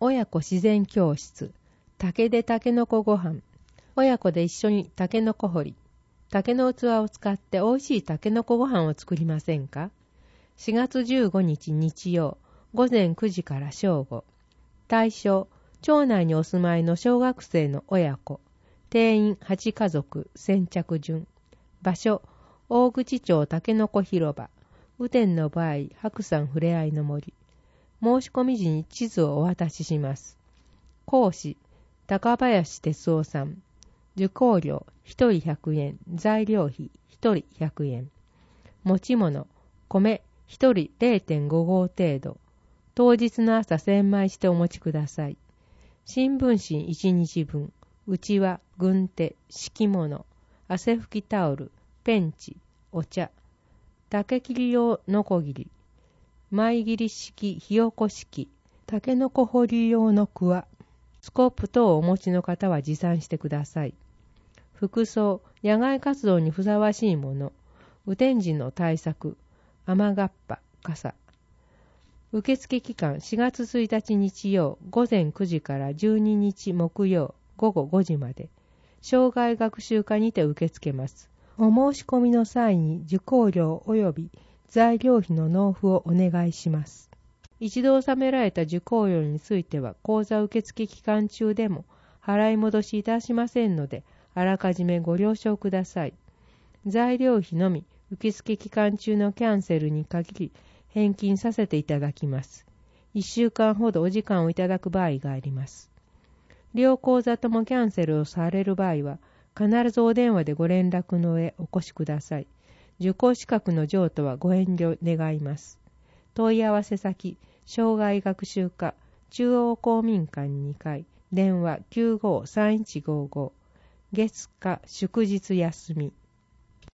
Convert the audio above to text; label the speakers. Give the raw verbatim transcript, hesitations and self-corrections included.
Speaker 1: 親子自然教室、竹でタケノコご飯。親子で一緒にタケノコ掘り。竹の器を使って美味しいタケノコご飯を作りませんか？しがつじゅうごにち日曜、ごぜんくじから正午。対象、町内にお住まいの小学生の親子。定員はちかぞく、先着順。場所、大口町タケノコ広場。雨天の場合、白山ふれあいの森。申し込み時に地図をお渡しします。講師、高林哲夫さん。受講料、ひとりひゃくえん。材料費、ひとりひゃくえん。持ち物、米、ひとり れいてんご 合程度。当日の朝洗米してお持ちください。新聞紙いちにちぶん。うちわ、軍手、敷物、汗拭きタオル、ペンチ、お茶。竹切り用のこぎり。前切り式、ひよこ式、タケノコ掘り用のくわ。スコップ等をお持ちの方は持参してください。服装、野外活動にふさわしいもの。雨天時の対策、雨がっぱ、傘。受付期間しがつついたち日曜ごぜんくじからじゅうににち木曜ごごごじまで。障害学習課にて受け付けます。お申し込みの際に受講料及び材料費の納付をお願いします。一度納められた受講料については講座受付期間中でも払い戻しいたしませんので、あらかじめご了承ください。材料費のみ受付期間中のキャンセルに限り返金させていただきます。いっしゅうかんほどお時間をいただく場合があります。両講座ともキャンセルをされる場合は必ずお電話でご連絡の上お越しください。受講資格の譲渡はご遠慮願います。問い合わせ先、障害学習課、中央公民館にかい、電話 きゅうごさんいちごご、月火祝日休み。